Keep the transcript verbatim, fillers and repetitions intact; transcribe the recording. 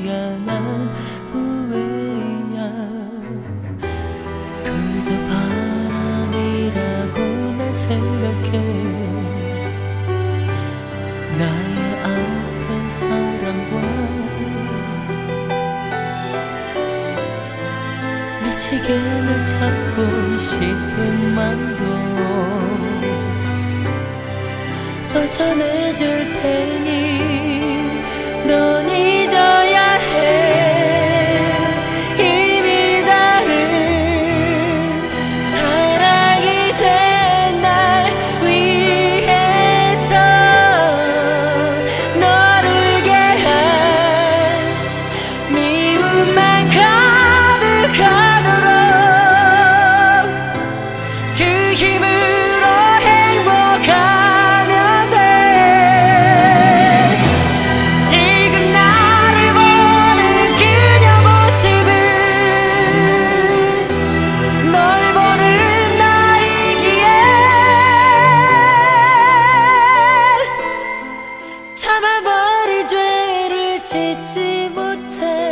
미안한 후회야. 그저 바람이라고 날 생각해. 나의 아픈 사랑과 미치게 널 잡고 싶은 맘도 널 전해줄 테니 넌 잊어야 해. 이미 다른 사랑이 된 날 위해서 너를 위한 미움만 가득하도록 그 힘으로 행복하면 돼. 지금 나를 보는 그녀 모습은 널 보는 나이기에 참아버릴 죄를 짓지 못해.